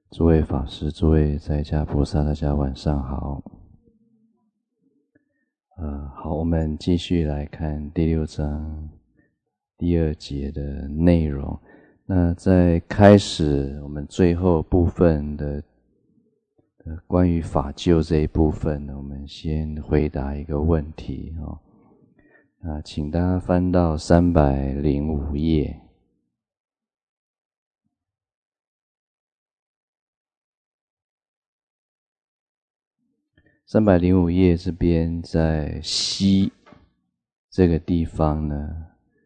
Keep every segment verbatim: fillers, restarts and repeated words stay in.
诸位法师、诸位在家菩萨，大家晚上好。呃，好，我们继续来看第六章第二节的内容。那在开始我们最后部分的呃关于法救这一部分呢，我们先回答一个问题哦。啊，请大家翻到三百零五页。三百零五页这边在西这个地方呢，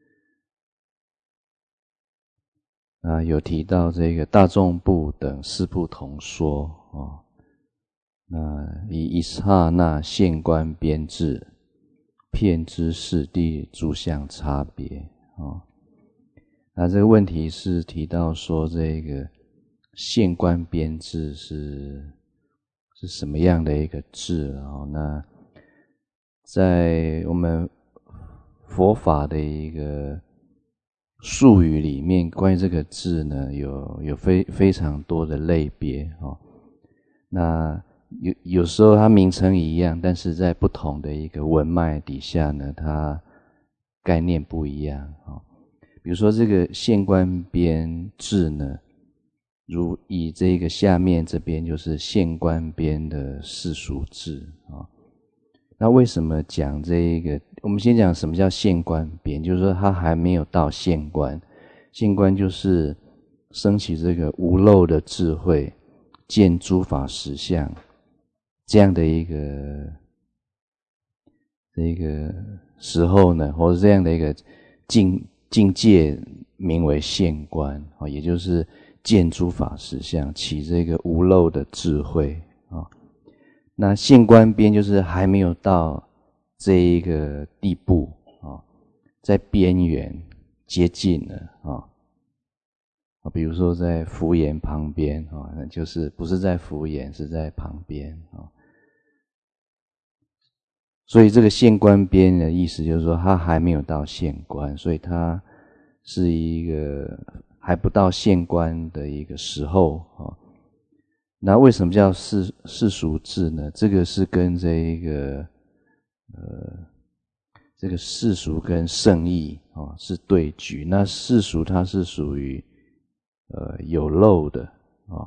啊，有提到这个大众部等四部同说哦。那以一刹那现观边智，遍知四谛诸相差别哦。那这个问题是提到说，这个现观边智是是什么样的一个智啊？那在我们佛法的一个术语里面，关于这个智呢，有有非非常多的类别哦。那有有时候它名称一样，但是在不同的一个文脉底下呢，它概念不一样哦。比如说这个现观边智呢，如以这个下面这边就是现观边的世俗智啊。那为什么讲这一个？我们先讲什么叫现观边，就是说它还没有到现观。现观就是升起这个无漏的智慧，见诸法实相这样的一个这个时候呢，或者这样的一个境境界，名为现观啊，也就是见诸法实相，起这个无漏的智慧啊。那现观边就是还没有到这一个地步啊，在边缘接近了啊。比如说在福岩旁边啊，那就是不是在福岩，是在旁边啊。所以这个现观边的意思就是说，它还没有到现观，所以它是一个还不到现观的一个时候啊。那为什么叫世世俗智呢？这个是跟这一个呃这个世俗跟圣义啊是对局。那世俗它是属于呃有漏的啊，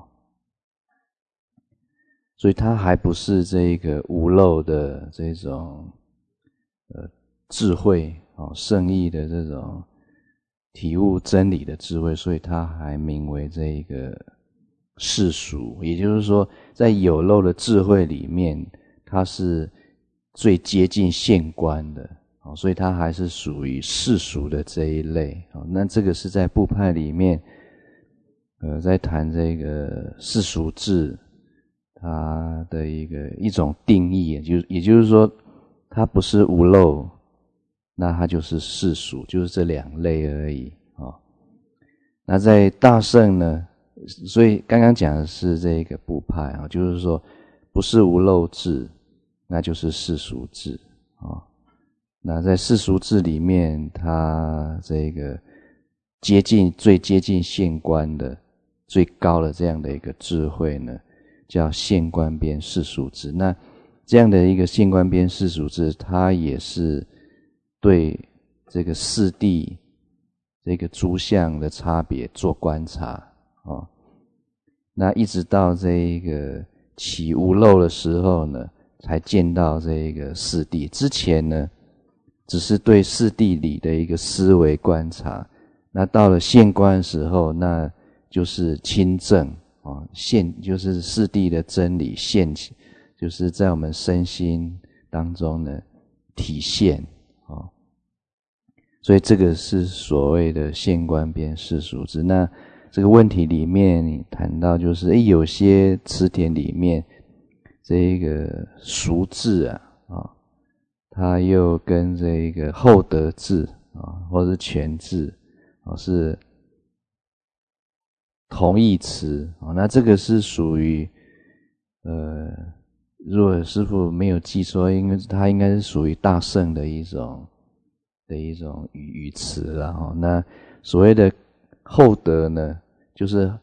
所以它还不是这个无漏的这种呃智慧啊，圣义的这种体悟真理的智慧，所以它还名为这个世俗。也就是说，在有漏的智慧里面，它是最接近现观的，所以它还是属于世俗的这一类。那这个是在部派里面呃，在谈这个世俗智它的一个一种定义，也就也就是说，它不是无漏，那它就是世俗，就是这两类而已啊。那在大乘呢，所以刚刚讲的是这个部派啊，就是说不是无漏智，那就是世俗智啊。那在世俗智里面，它这个接近最接近现观的最高的这样的一个智慧呢，叫现观边世俗智。那这样的一个现观边世俗智，它也是对这个四谛这个诸相的差别做观察哦。那一直到这一个起无漏的时候呢，才见到这一个四谛。之前呢，只是对四谛理的一个思维观察。那到了现观的时候，那就是亲证啊，现就是四谛的真理现起，就是在我们身心当中呢体现啊。所以这个是所谓的现观边世俗智。那这个问题里面谈到，就是诶有些词典里面这个俗智啊啊，它又跟这个厚德智啊，或是全智啊是同义词啊。那这个是属于呃，如果师父没有记错，应该它应该是属于大乘的一种的一种语语词啦。那所谓的厚德呢，就是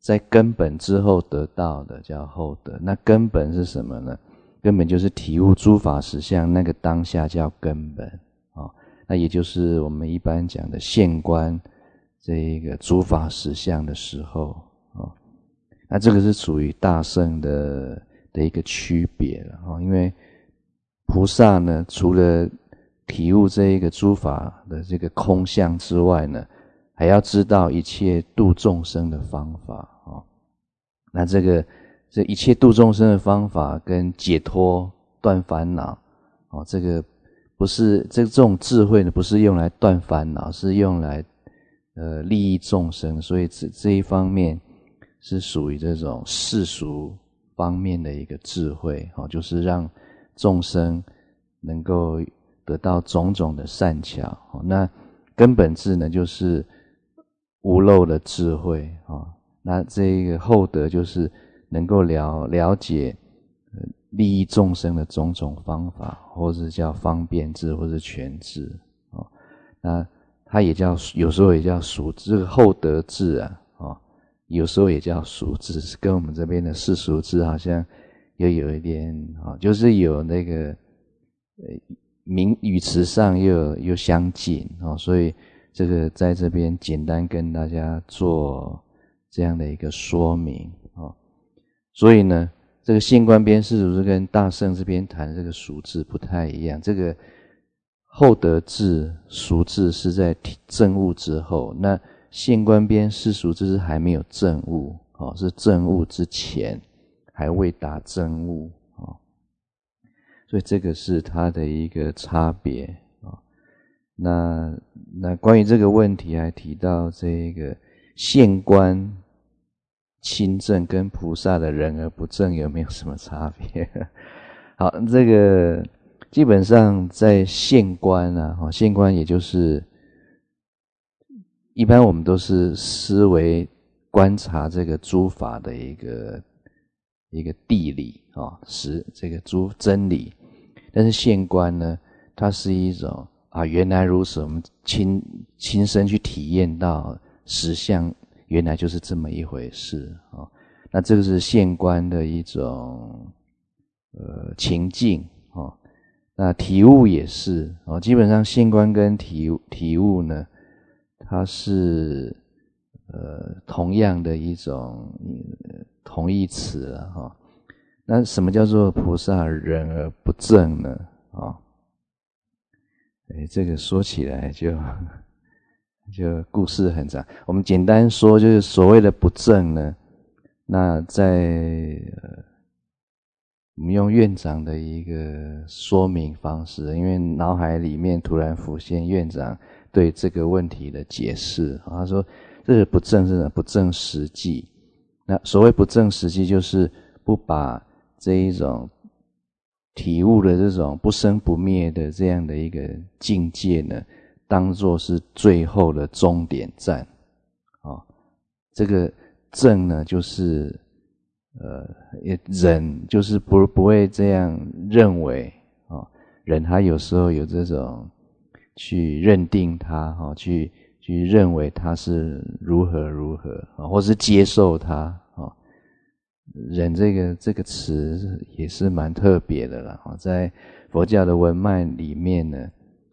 在根本之后得到的叫后得。那根本是什么呢？根本就是体悟诸法实相，那个当下叫根本啊。那也就是我们一般讲的现观这一个诸法实相的时候啊。那这个是属于大乘的的一个区别了啊。因为菩萨呢，除了体悟这一个诸法的这个空相之外呢，还要知道一切度众生的方法啊。那这个这一切度众生的方法跟解脱断烦恼哦，这个不是这这种智慧呢，不是用来断烦恼，是用来呃利益众生，所以这这一方面是属于这种世俗方面的一个智慧哦，就是让众生能够得到种种的善巧哦。那根本智呢，就是无漏的智慧哦。那这个后得就是能够了了解利益众生的种种方法，或是叫方便智，或是全智哦。那它也叫有时候也叫俗智，这个后得智啊哦，有时候也叫俗智，跟我们这边的世俗智好像又有一点啊、哦，就是有那个呃名语词上又又相近哦，所以这个在这边简单跟大家做这样的一个说明哦。所以呢，这个现观边世俗智跟大乘这边谈这个俗智不太一样。这个后得智、俗智是在证悟之后，那现观边世俗智是还没有证悟哦，是证悟之前，还未达证悟哦。所以这个是它的一个差别啊。那那关于这个问题还提到这个现观亲证跟菩萨的人而不正有没有什么差别？好，这个基本上在现观啊，现观也就是一般我们都是思维观察这个诸法的一个一个地理啊，实这个诸真理。但是现观呢，它是一种啊，原来如此，我们亲亲身去体验到实相，原来就是这么一回事啊、哦。那这个是现观的一种呃情境哦。那体悟也是哦，基本上现观跟体体悟呢，它是呃同样的一种、呃、同义词了哈、哦。那什么叫做菩萨人而不正呢？啊、哦，哎，这个说起来就就故事很长。我们简单说，就是所谓的不正呢，那在呃我们用院长的一个说明方式，因为脑海里面突然浮现院长对这个问题的解释。他说，这个不正是什么？不正实际。那所谓不正实际，就是不把这一种体悟的这种不生不灭的这样的一个境界呢，当作是最后的终点站。哦，这个正呢，就是呃，人就是不不会这样认为哦。人他有时候有这种去认定他哦，去去认为他是如何如何啊、哦，或是接受他哦。人这个这个词也是蛮特别的啦，在佛教的文脉里面呢，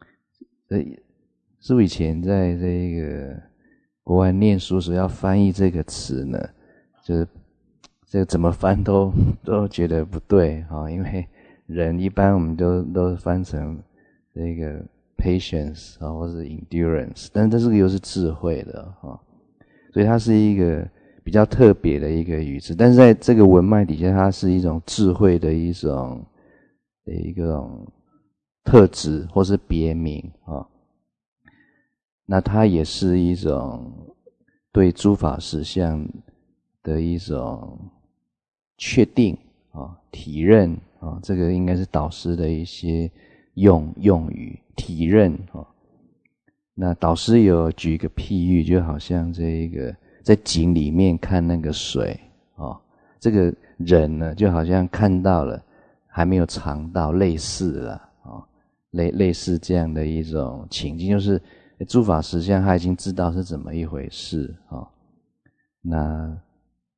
师父以前在这个国外念书时要翻译这个词呢，就是这个怎么翻都都觉得不对啊，因为人一般我们都都翻成这个 patience 啊，或是 endurance， 但是这个又是智慧的啊，所以它是一个比较特别的一个语词，但是在这个文脉底下，它是一种智慧的一种的一种特质或是别名啊。那它也是一种对诸法实相的一种确定啊、体认啊，这个应该是导师的一些用用语，体认啊。那导师有举一个譬喻，就好像这个在井里面看那个水哦，这个人呢就好像看到了，还没有尝到，类似了哦，类类似这样的一种情境，就是诸法实相他已经知道是怎么一回事哦。那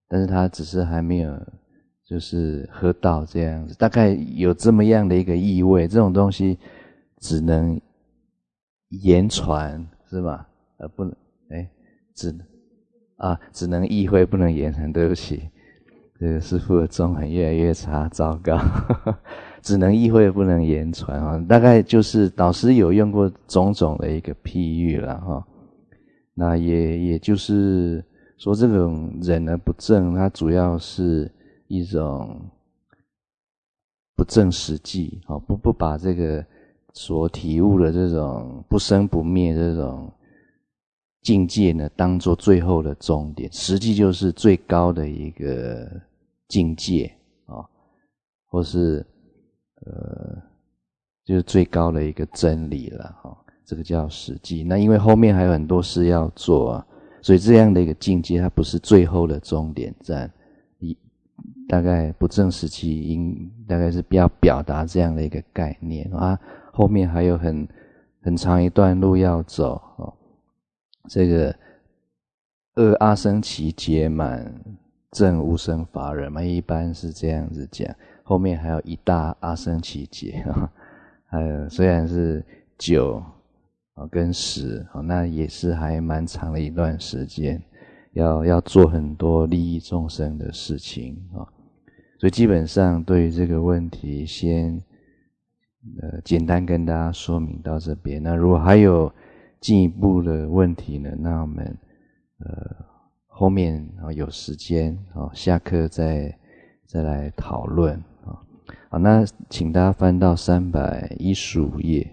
但是他只是还没有就是喝到这样子，大概有这么样的一个意味。这种东西只能言传是吧？呃，不能，哎，只啊只能意会，不能言传。对不起，这个师父的中文越来越差，糟糕。只能意会，不能言传啊。大概就是导师有用过种种的一个譬喻了哈。那也也就是说，这种忍而不正，它主要是一种不正实际，不不把这个所体悟的这种不生不灭这种境界呢，当作最后的终点，实际就是最高的一个境界啊，或是呃，就是最高的一个真理了哈。这个叫实际。那因为后面还有很多事要做啊，所以这样的一个境界，它不是最后的终点站。一大概不正时期应大概是要表达这样的一个概念啊。后面还有很很长一段路要走哦。这个二阿僧祇劫满，正无生法忍嘛，一般是这样子讲。后面还有一大阿僧祇劫啊，还有虽然是九跟十，那也是还蛮长的一段时间，要要做很多利益众生的事情啊。所以基本上对于这个问题，先呃简单跟大家说明到这边。那如果还有进一步的问题呢，那我们呃后面有时间下课再再来讨论啊。好，那请大家翻到三百一十五页。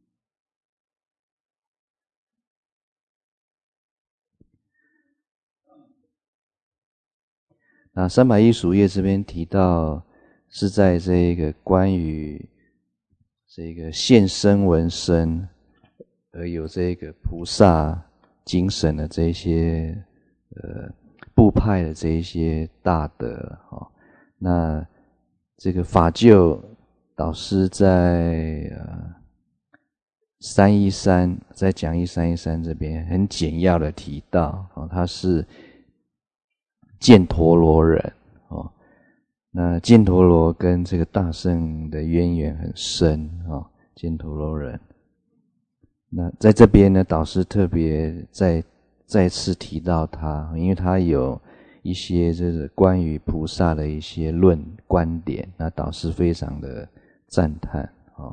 那三百一十五页这边提到，是在这个关于这个现身闻身而有这个菩萨精神的这些呃部派的这一些大德哦。那这个法救导师在呃三一三在讲义三一三这边很简要的提到哦，他是犍陀罗人哦。那犍陀罗跟这个大圣的渊源很深哦，犍陀罗人。那在这边呢，导师特别再再次提到他，因为他有一些这个关于菩萨的一些论观点，那导师非常的赞叹哦。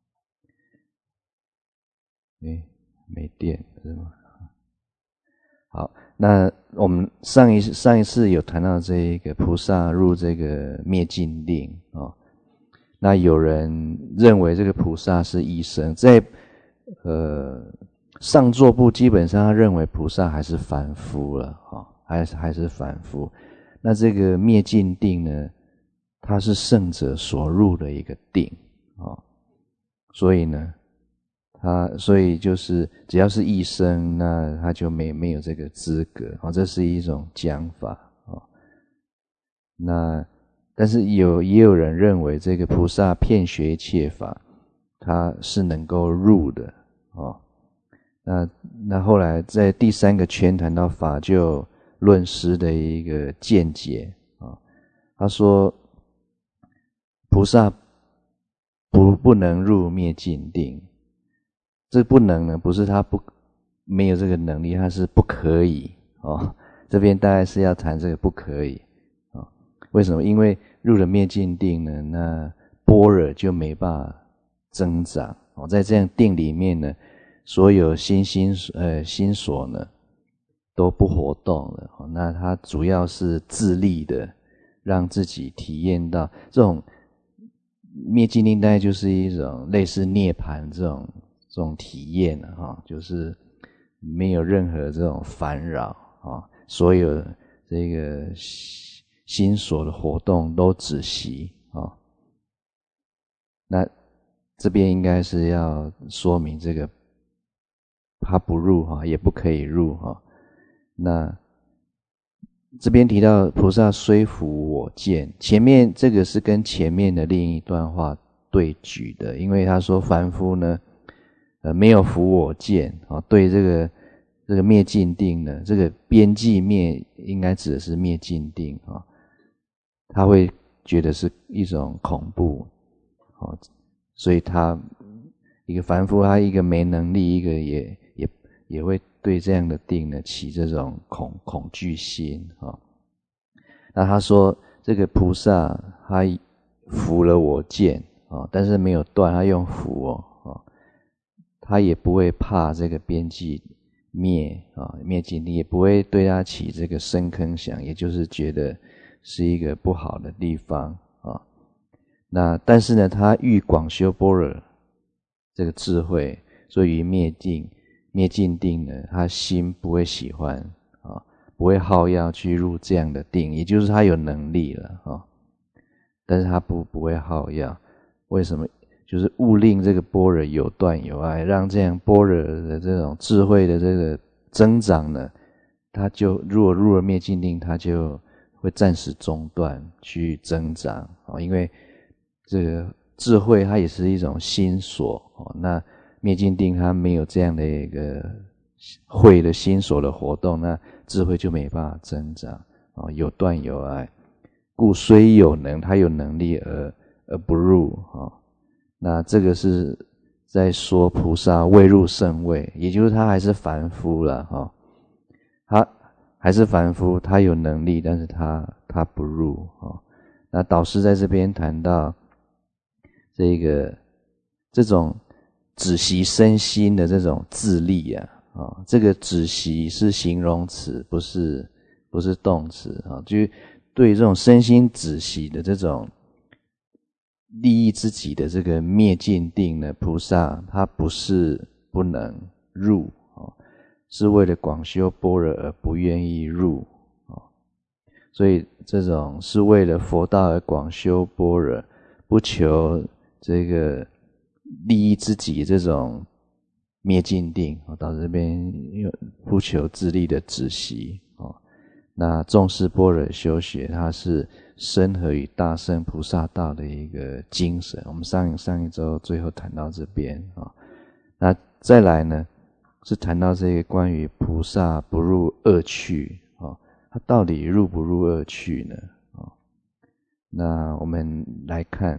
诶，没电是吗？好，那我们上一上一次有谈到这一个菩萨入这个灭尽定哦。那有人认为这个菩萨是医生，在呃上座部基本上他认为菩萨还是凡夫了哦，还是还是凡夫。那这个灭尽定呢，它是圣者所入的一个定哦，所以呢。他所以就是只要是医生，那他就没没有这个资格哦，这是一种讲法哦。那但是有也有人认为这个菩萨遍学一切法，他是能够入的哦。那那后来在第三个圈谈到法救论师的一个见解啊、哦，他说菩萨不不能入灭尽定。这不能呢，不是他不没有这个能力，他是不可以哦。这边大概是要谈这个不可以哦。为什么？因为入了灭尽定呢，那般若就没办法增长哦。在这样定里面呢，所有心心呃心所呢都不活动了哦。那它主要是自力的，让自己体验到这种灭尽定，大概就是一种类似涅槃这种。这种体验啊、哦，就是没有任何这种烦扰啊、哦，所有这个心所的活动都止息啊、哦。那这边应该是要说明这个他不入哈、哦，也不可以入哈、哦。那这边提到菩萨虽服我见，前面这个是跟前面的另一段话对举的，因为他说凡夫呢。呃，没有服我见啊，对这个这个灭尽定呢，这个边际灭应该指的是灭尽定啊、哦，他会觉得是一种恐怖哦，所以他一个凡夫，他一个没能力，一个也也也会对这样的定呢起这种恐恐惧心啊、哦。那他说这个菩萨他伏了我见啊、哦，但是没有断，他用伏哦，哦他也不会怕这个边际灭啊灭尽定，也不会对他起这个深坑想，也就是觉得是一个不好的地方啊。那但是呢，他欲广修般若这个智慧，所以于灭尽灭尽定呢，他心不会喜欢啊，不会好要去入这样的定，也就是他有能力了啊，但是他不不会好要。为什么？就是勿令这个般若有断有碍，让这样般若的这种智慧的这个增长呢，他就如果入了灭尽定，他就会暂时中断去增长啊，因为这个智慧它也是一种心所哦，那灭尽定它没有这样的一个慧的心所的活动，那智慧就没办法增长哦，有断有碍，故虽有能，他有能力而而不入哦。那这个是在说菩萨未入圣位，也就是他还是凡夫了哈、哦，他还是凡夫，他有能力，但是他他不入哦。那导师在这边谈到这个这种止息身心的这种自力啊，啊、哦，这个止息是形容词，不是不是动词啊、哦，就是对这种身心止息的这种利益自己的这个灭尽定呢，菩萨他不是不能入哦，是为了广修般若而不愿意入哦，所以这种是为了佛道而广修般若，不求这个利益自己这种灭尽定哦，到这边不求自利的止息哦。那重视般若修学，它是深合于大乘菩萨道的一个精神。我们上上一周最后谈到这边啊、哦，那再来呢是谈到这个关于菩萨不入恶趣啊、哦，它到底入不入恶趣呢？啊、哦，那我们来看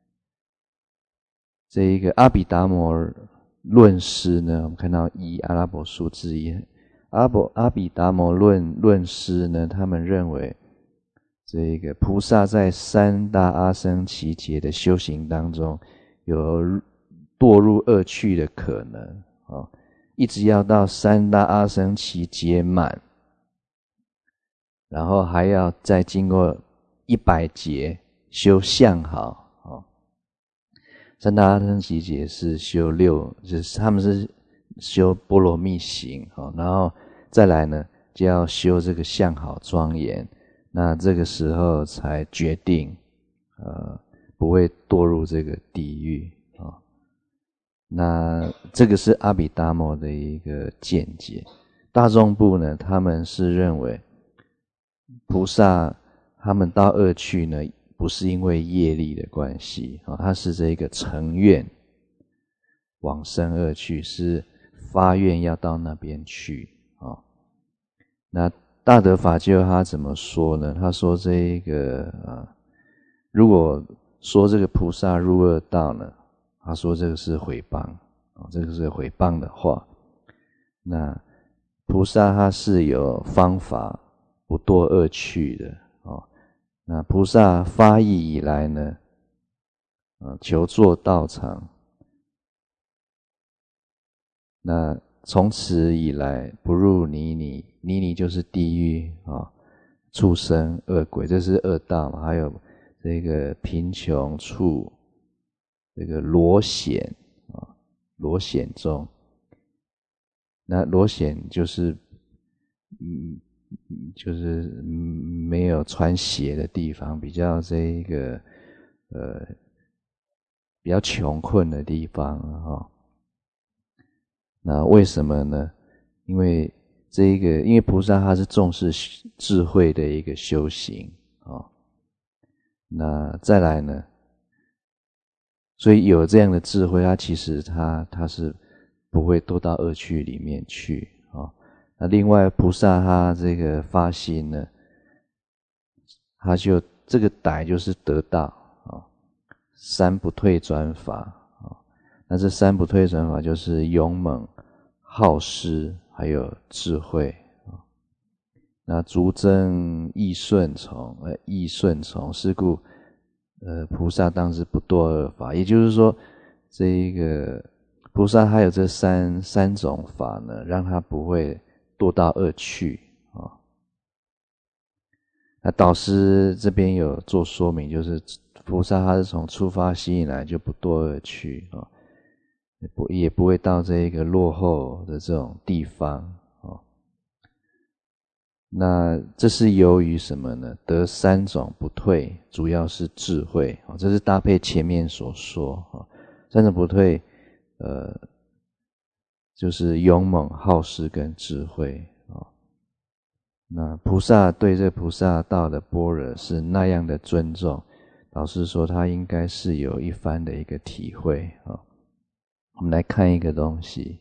这一个阿毗达摩论师呢，我们看到一阿拉伯数字一。阿伯阿毗达摩论论师呢，他们认为这个菩萨在三大阿僧祇劫的修行当中，有堕入恶趣的可能啊、哦，一直要到三大阿僧祇劫满，然后还要再经过一百劫修相好哦。三大阿僧祇劫是修六，就是他们是修波罗蜜行哦，然后再来呢，就要修这个相好庄严，那这个时候才决定，呃，不会堕入这个地狱啊、哦。那这个是阿毗达摩的一个见解。大众部呢，他们是认为菩萨他们到恶趣呢，不是因为业力的关系啊、哦，他是这个成愿往生恶趣，是发愿要到那边去。那大德法救他怎么说呢？他说这一个啊，如果说这个菩萨入恶道呢，他说这个是毁谤啊，这个是毁谤的话。那菩萨他是有方法不堕恶趣的哦。那菩萨发意以来呢，啊，求作道场，那从此以来不入泥泞，泥泞就是地狱啊，畜生、恶鬼，这是恶道嘛。还有这个贫穷处，这个罗显啊，罗显中。那罗显就是嗯，就是没有穿鞋的地方，比较这个呃比较穷困的地方啊。那为什么呢？因为这一个，因为菩萨他是重视智慧的一个修行啊、哦。那再来呢，所以有这样的智慧，他其实他他是不会堕到恶趣里面去啊、哦。 那另外菩萨他这个发心呢，他就这个歹就是得道啊，三不退转法啊。那这三不退转法就是勇猛、好施，还有智慧啊。那逐增易顺从，呃，易顺从，是故呃菩萨当知不堕恶法。也就是说，这一个菩萨他有这三三种法呢，让他不会堕到恶趣啊。那导师这边有做说明，就是菩萨他是从出发心以来就不堕恶趣啊，也不也不会到这一个落后的这种地方啊。那这是由于什么呢？得三种不退，主要是智慧啊，这是搭配前面所说啊，三种不退，呃，就是勇猛、好施跟智慧啊。那菩萨对这菩萨道的般若是那样的尊重，老师说他应该是有一番的一个体会啊。我们来看一个东西。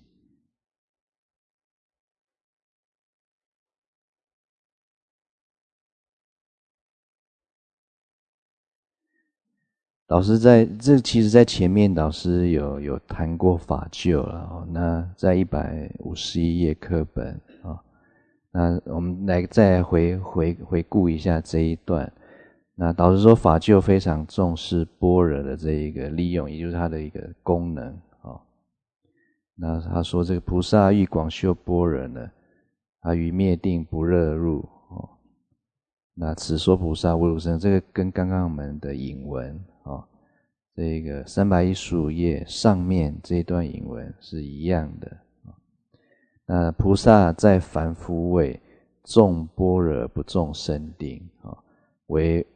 老师在这其实在前面老师有有谈过法救了哦，那在一百五十一页课本啊、哦，那我们来再回回回顾一下这一段。那导师说法救非常重视般若的这一个利用，也就是它的一个功能啊、哦。那他说这个菩萨欲广修般若呢，他于灭定不热入哦。那此说菩萨无如生，这个跟刚刚我们的引文啊、哦，这个三百一十五页上面这一段引文是一样的。那菩萨在凡夫位，重般若不重生定啊、哦，为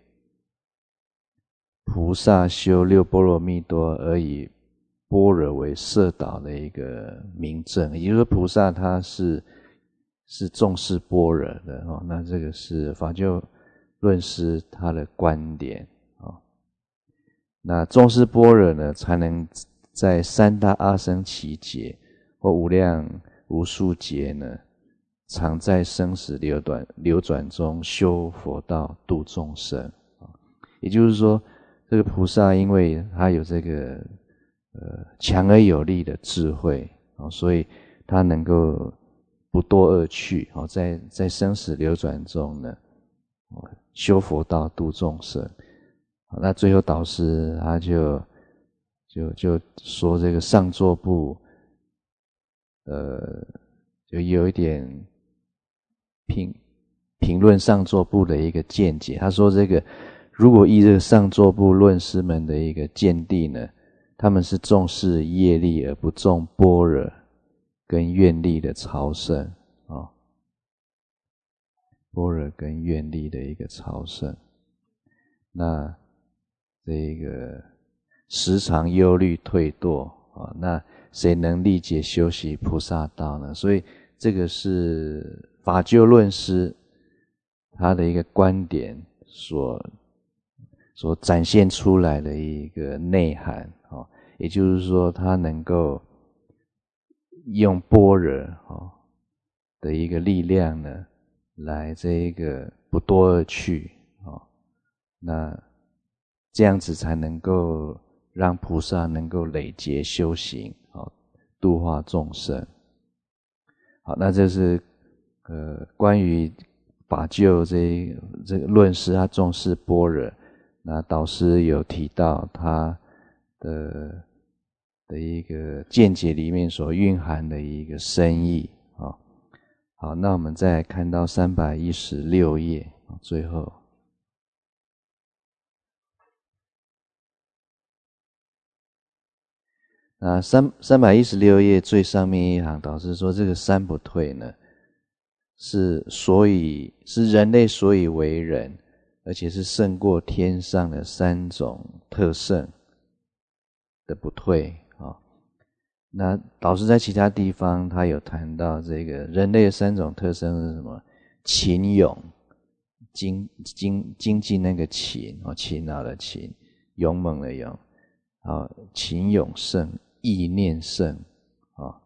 菩萨修六波罗蜜多而以般若为摄导的一个明证，也就是说菩萨他是是重视般若的哦。那这个是法救论师他的观点啊、哦。那重视般若呢，才能在三大阿僧祇劫或无量无数劫呢，常在生死流转流转中修佛道度众生啊。也就是说，这个菩萨因为他有这个呃强而有力的智慧啊，所以他能够不堕恶趣啊，在在生死流转中呢，修佛道度众生。那最后导师他就就就说这个上座部，呃，就有一点评评论上座部的一个见解。他说这个如果依这个上座部论师们的一个见地呢，他们是重视业力而不重般若跟愿力的朝圣啊、哦，般若跟愿力的一个朝圣。那这个时常忧虑退堕啊，那谁能力解修习菩萨道呢？所以这个是法救论师他的一个观点所所展现出来的一个内涵啊，也就是说他能够用般若啊的一个力量呢，来这一个不堕恶趣啊，那这样子才能够让菩萨能够累劫修行啊，度化众生。好，那这是呃关于法救这这个论师他重视般若，那导师有提到他的的一个见解里面所蕴含的一个深意啊。好，那我们再来看到三百一十六页最后。那三三百一十六页最上面一行，导师说这个三不退呢，是所以是人类所以为人，而且是胜过天上的三种特胜的不退啊、哦。那导师在其他地方他有谈到这个人类的三种特征是什么？勤勇，精精精进那个勤哦，勤劳的勤，勇猛的勇啊，勤勇胜。意念胜啊，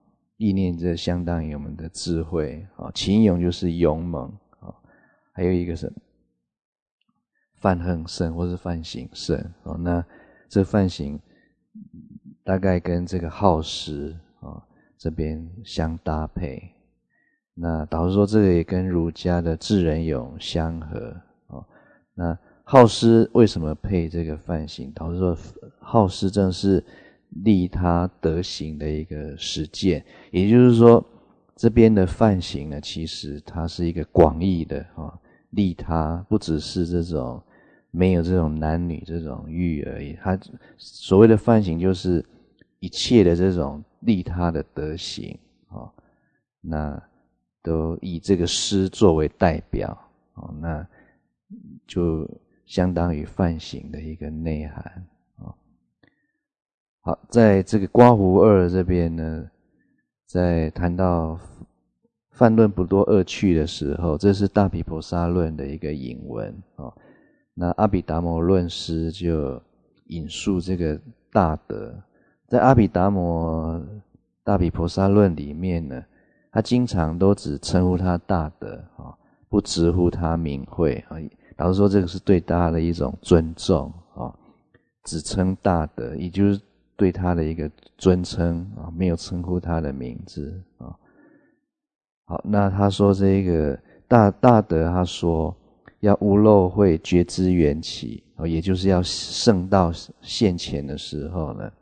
意念这相当于我们的智慧啊，勤勇就是勇猛啊，还有一个是梵行胜或是梵行胜啊，那这梵行大概跟这个好施啊这边相搭配。那导师说这个也跟儒家的智仁勇相合啊。那好施为什么配这个梵行？导师说好施正是利他德行的一个实践，也就是说这边的梵行呢，其实它是一个广义的啊，利他不只是这种没有这种男女这种欲而已，它所谓的梵行就是一切的这种利他的德行啊，那都以这个施作为代表啊，那就相当于梵行的一个内涵啊。好，在这个刮胡二这边呢，在谈到泛论不多恶趣的时候，这是大毗婆沙论的一个引文啊。那阿毗达摩论师就引述这个大德，在阿毗达摩大毗婆沙论里面呢，他经常都只称呼他大德啊，不直呼他名讳啊。老实说，这个是对他的一种尊重啊，只称大德，也就是对他的一个尊称啊，没有称呼他的名字啊。好，那他说这个大大德，他说要无漏慧觉知缘起，也就是要圣道现前的时候呢，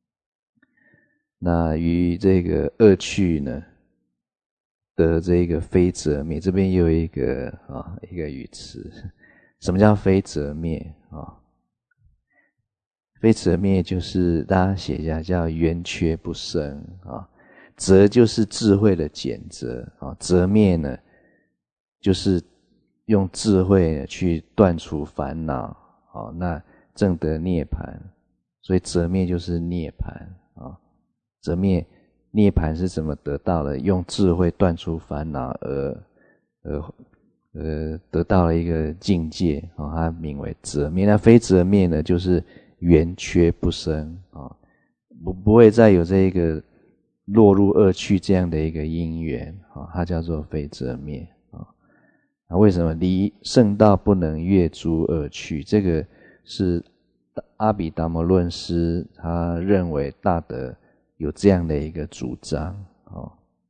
那于这个恶趣呢的这个非择灭，这边又有一个啊一个语词，什么叫非择灭啊？非择灭就是大家写一下，叫圆缺不生啊。择就是智慧的减择啊，择灭呢就是用智慧去断除烦恼啊，那证得涅槃，所以择灭就是涅槃啊。择灭涅槃是怎么得到的？用智慧断除烦恼而而呃得到了一个境界啊，它名为择灭。那非择灭呢，就是圆缺不生啊，不不会再有这个落入恶趣这样的一个因缘啊，它叫做非择灭啊。那为什么离圣道不能越诸恶趣？这个是阿毗达摩论师他认为大德有这样的一个主张哦。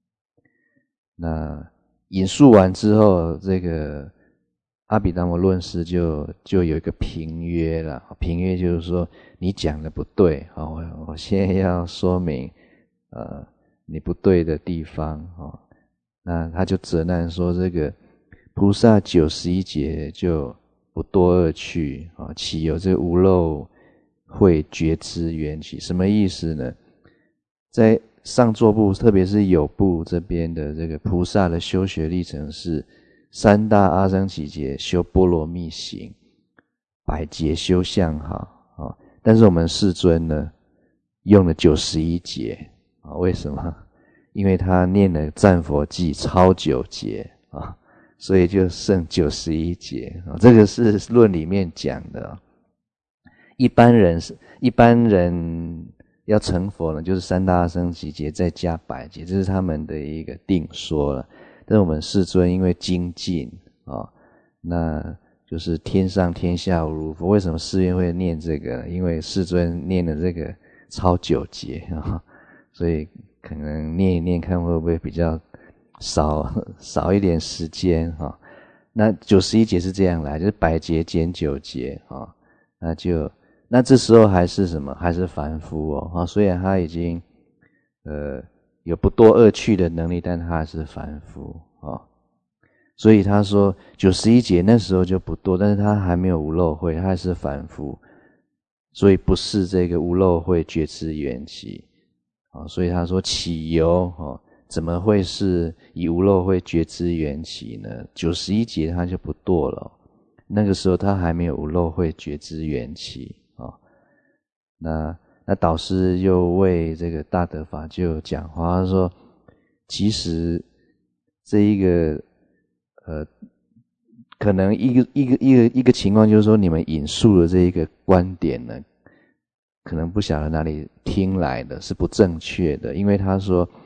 那引述完之后，这个阿毗达摩论师就就有一个评约了，评约就是说你讲的不对啊，我我现在要说明呃你不对的地方啊。那他就责难说，这个菩萨九十一劫就不堕恶趣啊，岂有这个无漏慧觉知缘起？什么意思呢？在上座部，特别是有部这边的这个菩萨的修学历程是三大阿僧祇劫修波罗蜜行，百劫修相好啊。但是我们世尊呢，用了九十一劫啊，为什么？因为他念了赞佛偈超九劫啊，所以就剩九十一劫啊。这个是论里面讲的啊。一般人是一般人。要成佛呢，就是三大阿僧祇劫再加百劫，这是他们的一个定说了。但是我们世尊因为精进啊，那就是天上天下无如佛。为什么世愿会念这个呢？因为世尊念了这个超九劫啊，所以可能念一念看会不会比较少少一点时间啊。那九十一劫是这样来，就是百劫减九劫啊，那就。那这时候还是什么？还是凡夫哦啊！虽然他已经呃有不堕恶趣的能力，但他还是凡夫啊。所以他说九十一劫那时候就不堕，但是他还没有无漏慧，他还是凡夫，所以不是这个无漏慧觉知缘起啊。所以他说岂由啊？怎么会是以无漏慧觉知缘起呢？九十一劫他就不堕了，那个时候他还没有无漏慧觉知缘起。那那导师又为这个大德法就讲话，他说其实这一个呃可能一个一个一个一个情况就是说，你们引述的这一个观点呢，可能不晓得哪里听来的，是不正确的。因为他说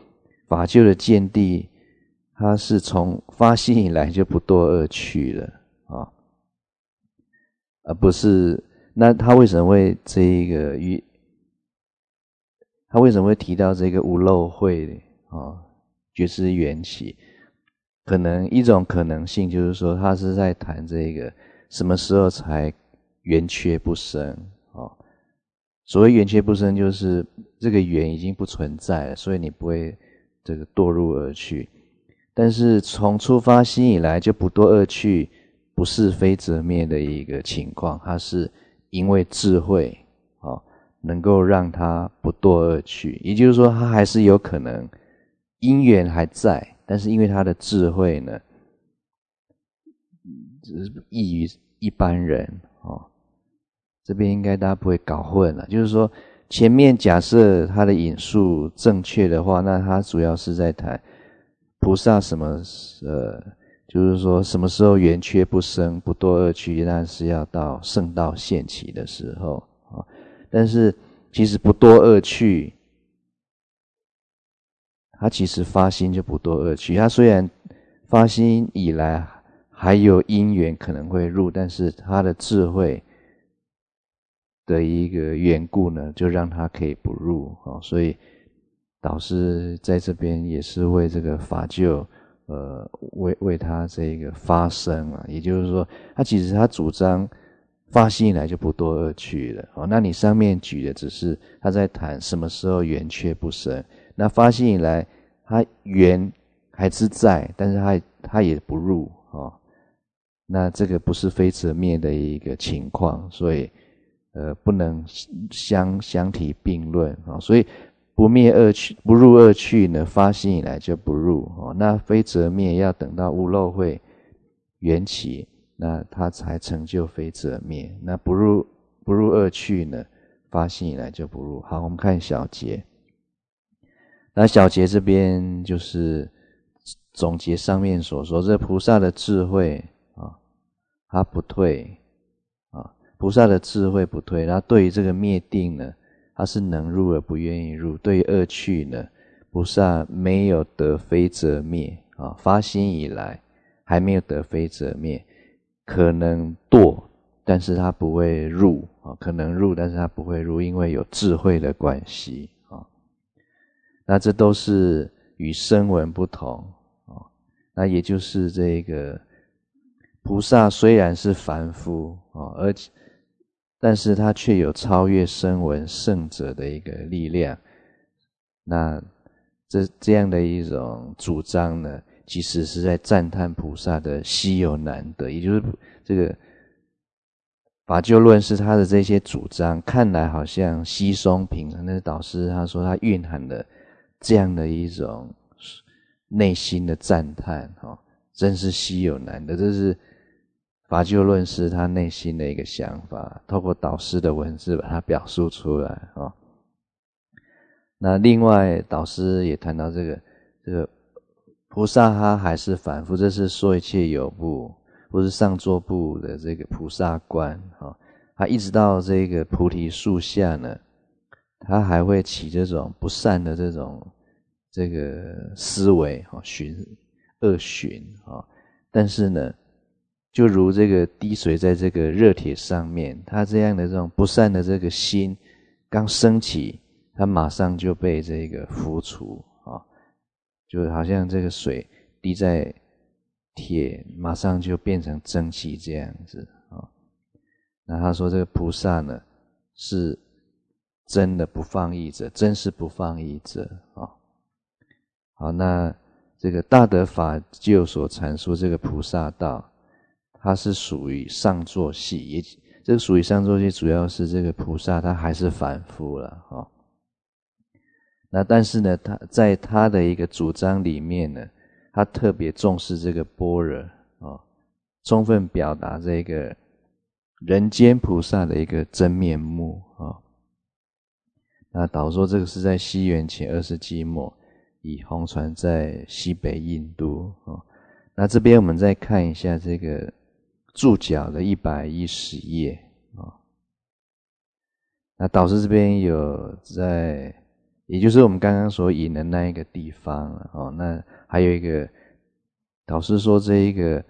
法救的见地，它是从发心以来就不堕恶趣了啊，而不是那他为什么会这一个与他为什么会提到这个无漏慧啊？觉知缘起，可能一种可能性就是说，他是在谈这个什么时候才缘缺不生啊？所谓缘缺不生，就是这个缘已经不存在了，所以你不会这个堕入恶趣。但是从出发心以来就不堕恶趣，不是非则灭的一个情况，它是因为智慧啊，能够让它不堕恶趣。也就是说，它还是有可能因缘还在，但是因为它的智慧呢，异于一般人啊。这边应该大家不会搞混了，就是说前面假设它的引述正确的话，那它主要是在谈菩萨什么呃，就是说什么时候缘缺不生不堕恶趣，那是要到圣道现起的时候啊。但是其实不堕恶趣，他其实发心就不堕恶趣。他虽然发心以来还有因缘可能会入，但是他的智慧的一个缘故呢，就让他可以不入啊。所以导师在这边也是为这个法救，呃，为为他这个发声啊。也就是说，他其实他主张发心以来就不堕恶趣了啊。那你上面举的只是他在谈什么时候缘缺不生，那发心以来他缘还是在，但是他他也不入啊。那这个不是非则灭的一个情况，所以呃，不能相相提并论啊，所以不灭恶趣，不入恶趣呢，发心以来就不入哦。那非则灭，要等到无漏慧缘起，那他才成就非则灭。那不入不入恶趣呢，发心以来就不入。好，我们看小节。那小节这边就是总结上面所说，这菩萨的智慧啊，他不退。菩萨的智慧不退，他对于这个灭定呢，他是能入而不愿意入。对于恶趣呢，菩萨没有得非则灭啊，发心以来还没有得非则灭，可能堕，但是他不会入啊，可能入，但是他不会入，因为有智慧的关系啊。那这都是与声闻不同啊，那也就是这个菩萨虽然是凡夫啊，而且但是他却有超越声闻圣者的一个力量。那这这样的一种主张呢，其实是在赞叹菩萨的稀有难得。也就是这个法救论是他的这些主张，看来好像稀松平常，但是导师他说他蕴含了这样的一种内心的赞叹，真是稀有难得。这是法救论师他内心的一个想法，透过导师的文字把它表述出来啊。那另外导师也谈到这个这个菩萨他还是凡夫，这是说一切有部或是上座部的这个菩萨观啊。他一直到这个菩提树下呢，他还会起这种不善的这种这个思维啊，寻恶寻啊，但是呢，就如这个滴水在这个热铁上面，它这样的这种不善的这个心刚升起，它马上就被这个浮除啊，就好像这个水滴在铁，马上就变成蒸汽这样子啊。那他说这个菩萨呢，是真的不放逸者，真是不放逸者啊。好，那这个大德法就所阐述这个菩萨道，它是属于上座系，也这个属于上座系，主要是这个菩萨他还是凡夫了哦。那但是呢，他在他的一个主张里面呢，他特别重视这个般若哦，充分表达这个人间菩萨的一个真面目哦。那导说这个是在西元前二世纪末，已红传在西北印度哦。那这边我们再看一下这个注脚的一百一十页啊。那导师这边有在也就是我们刚刚所引的那一个地方了哦。那还有一个导师说，这一个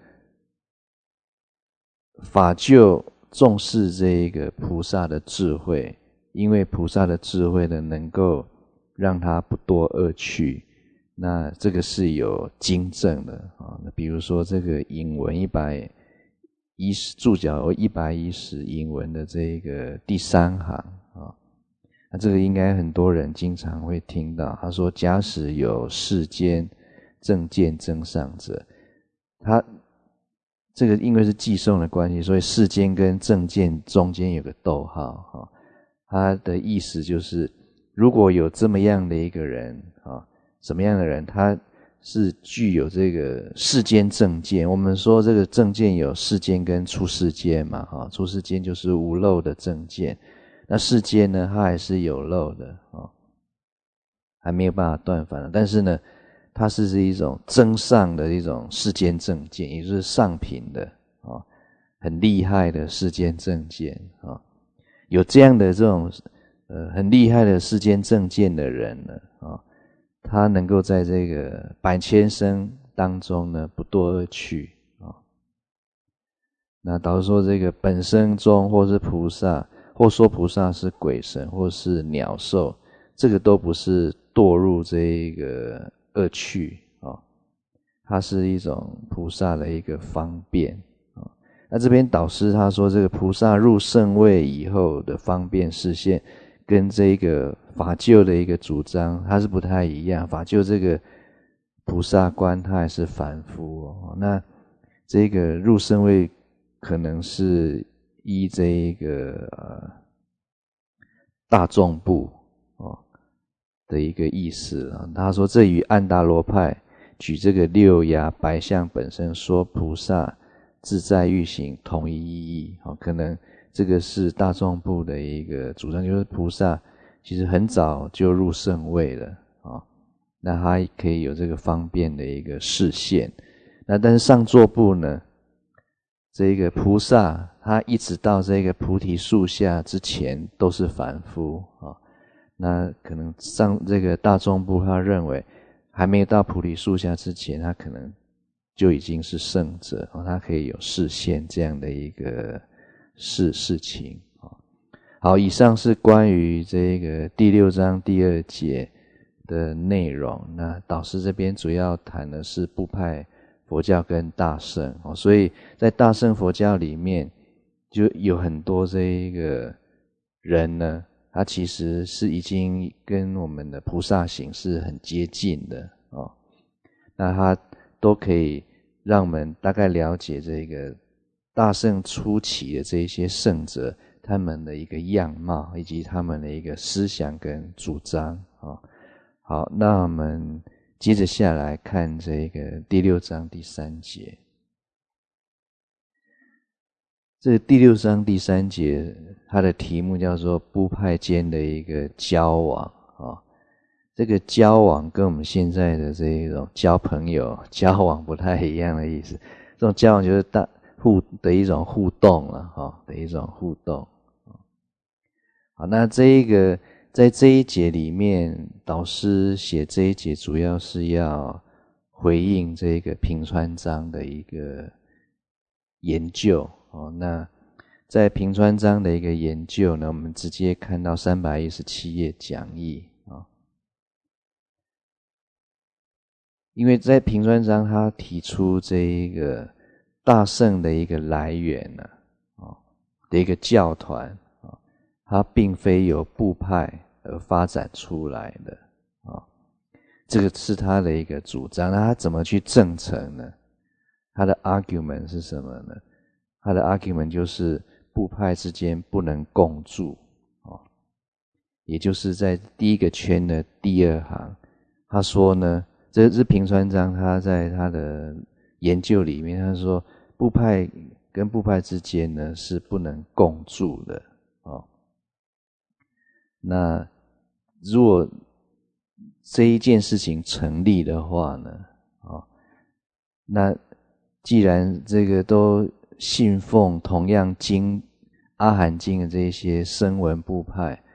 法救重视这一个菩萨的智慧，因为菩萨的智慧呢，能够让他不堕恶趣。那这个是有经证的啊。那比如说这个引文一百一十注脚一百一十引文的这个第三行啊，那这个应该很多人经常会听到。他说：假使有世间正见增上者，他这个因为是寄送的关系，所以世间跟正见中间有个逗号哈。他的意思就是，如果有这么样的一个人啊，什么样的人，他是具有这个世间正见。我们说这个正见有世间跟出世间嘛哈，出世间就是无漏的正见。那世间呢，它还是有漏的哦，还没有办法断烦了。但是呢，它是是一种增上的一种世间正见，也就是上品的哦，很厉害的世间正见哦。有这样的这种呃很厉害的世间正见的人呢，哦，他能够在这个百千生当中呢不堕恶趣哦。那导致说这个本生中或是菩萨，或说菩萨是鬼神或是鸟兽，这个都不是堕入这个恶趣哦，它是一种菩萨的一个方便哦。那这边导师他说，这个菩萨入圣位以后的方便示现，跟这个法救的一个主张它是不太一样。法救这个菩萨观他还是凡夫哦，那这个入圣位可能是依这一个呃大众部哦的一个意思啊。他说这与安达罗派举这个六牙白象本身说菩萨自在欲行同一意义哦，可能这个是大众部的一个主张，就是菩萨其实很早就入圣位了哦，那他可以有这个方便的一个示现。那但是上座部呢，这个菩萨他一直到这个菩提树下之前都是凡夫啊，那可能上这个大众部他认为还没有到菩提树下之前，他可能就已经是圣者啊，他可以有示现这样的一个事事情啊。好，以上是关于这个第六章第二节的内容。那导师这边主要谈的是部派佛教跟大乘哦，所以在大乘佛教里面就有很多这一个人呢，他其实是已经跟我们的菩萨行是很接近的哦，那他都可以让我们大概了解这个大乘初期的这一些圣者他们的一个样貌以及他们的一个思想跟主张哦。好，那我们接着下来看这个第六章第三节。这个第六章第三节它的题目叫做部派间的一个交往啊。这个交往跟我们现在的这一种交朋友交往不太一样的意思，这种交往就是大互的一种互动了哈，的一种互动。好，那这一个在这一节里面，导师写这一节主要是要回应这个平川章的一个研究哦。那在平川章的一个研究呢，我们直接看到三百一十七页讲义啊。因为在平川章他提出这一个大乘的一个来源呢，啊的一个教团啊，它并非由部派而发展出来的啊，这个是他的一个主张。那他怎么去证成呢？他的 argument 是什么呢？他的 argument 就是部派之间不能共住啊，也就是在第一个圈的第二行，他说呢，这是平川章他在他的研究里面，他说部派跟部派之间呢是不能共住的哦。那如果这一件事情成立的话呢，哦，那既然这个都信奉同样经阿含经的这些声闻部派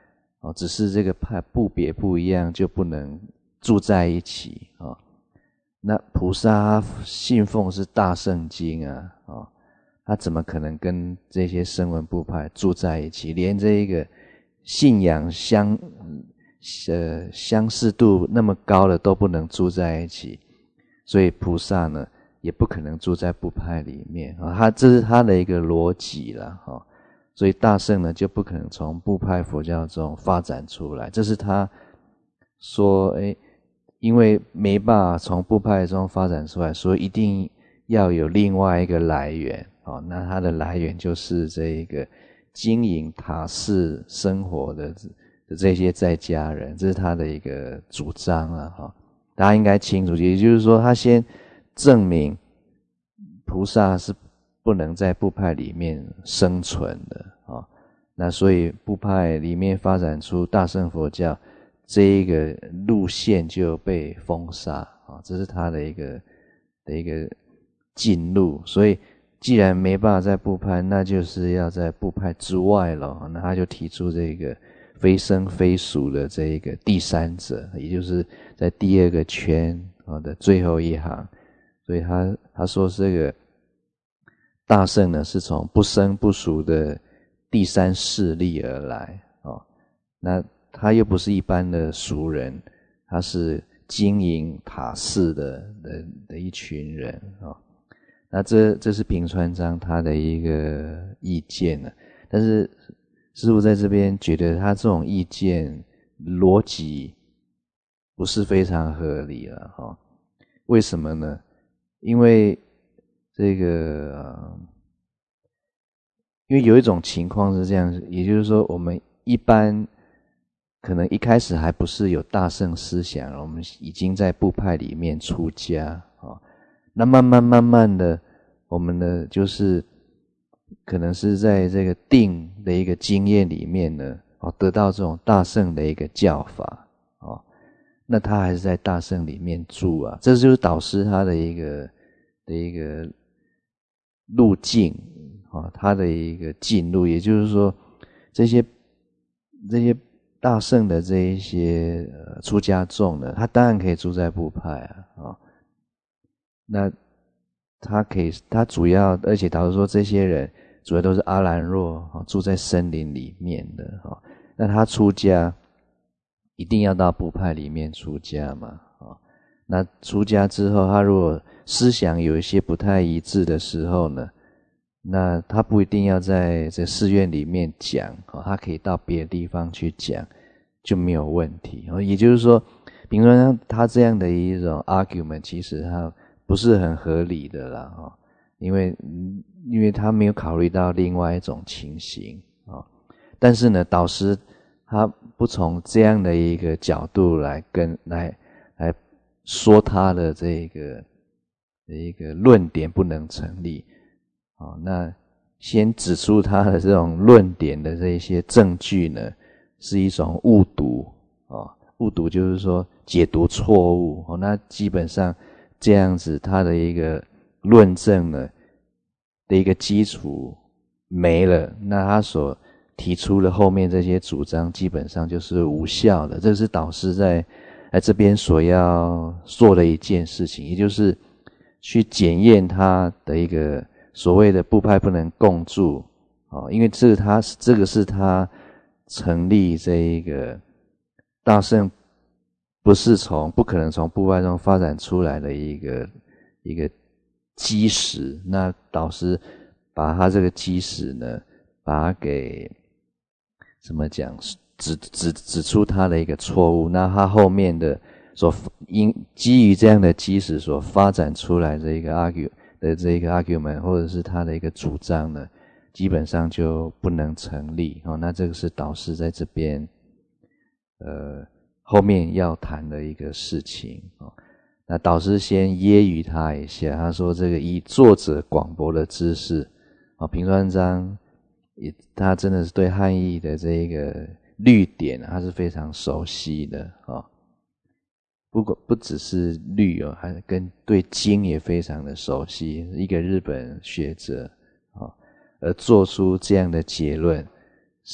哦，只是这个派部别不一样，就不能住在一起哦。那菩萨他信奉是大圣经啊，哦，他怎么可能跟这些声闻部派住在一起？连这一个信仰相呃相似度那么高的都不能住在一起，所以菩萨呢也不可能住在部派里面啊，他这是他的一个逻辑啦哈，所以大圣呢就不可能从部派佛教中发展出来，这是他说诶，因为没办法从部派中发展出来，所以一定要有另外一个来源哦，那它的来源就是这一个经营塔寺生活的的这些在家人，这是他的一个主张啊哈，大家应该清楚，也就是说他先证明菩萨是不能在部派里面生存的啊，那所以部派里面发展出大乘佛教这一个路线就被封杀啊，这是他的一个的一个进路，所以既然没办法在部派，那就是要在部派之外了，那他就提出这个非生非属的这一个第三者，也就是在第二个圈的最后一行，所以他他说这个大圣呢是从不生不属的第三势力而来哦，那他又不是一般的俗人，他是经营塔寺的 的, 的一群人哦，那这这是平川章他的一个意见呢，但是师父在这边觉得他这种意见逻辑不是非常合理了哈、哦，为什么呢？因为这个、呃、因为有一种情况是这样，也就是说我们一般可能一开始还不是有大乘思想，我们已经在部派里面出家哦，那慢慢慢慢的我们呢就是可能是在这个定的一个经验里面呢哦，得到这种大乘的一个教法哦，那他还是在大乘里面住啊，这就是导师他的一个的一个路径啊，他的一个进路，也就是说这些这些大乘的这一些呃出家众呢，他当然可以住在部派啊，哦，那他可以，他主要，而且导师说这些人主要都是阿兰若，哦，住在森林里面的，哦，那他出家一定要到部派里面出家嘛，哦，那出家之后，他如果思想有一些不太一致的时候呢，那他不一定要在这寺院里面讲，哦，他可以到别的地方去讲就没有问题，哦，也就是说平常他这样的一种 argument 其实他不是很合理的啦，哦，因为因为他没有考虑到另外一种情形，哦，但是呢导师他不从这样的一个角度来跟来来说他的这个的一个论点不能成立，哦，那先指出他的这种论点的这些证据呢是一种误读，哦，误读就是说解读错误，哦，那基本上这样子他的一个论证呢的一个基础没了，那他所提出的后面这些主张基本上就是无效的，这是导师在在这边所要做的一件事情，也就是去检验他的一个所谓的部派不能共住，哦，因为这个他这个是他成立这一个大乘不是从不可能从部派中发展出来的一个一个基石，那导师把他这个基石呢把它给怎么讲指指指出他的一个错误，那他后面的所因基于这样的基石所发展出来的一个 argue 的这个 argument 或者是他的一个主张呢基本上就不能成立，哦，那这个是导师在这边呃后面要谈的一个事情，哦，那导师先揶揄他一下，他说这个以作者广博的知识，哦，平川章也他真的是对汉译的这一个律典他是非常熟悉的，哦，不过不只是律哦，还跟对经也非常的熟悉，一个日本学者，哦，而做出这样的结论是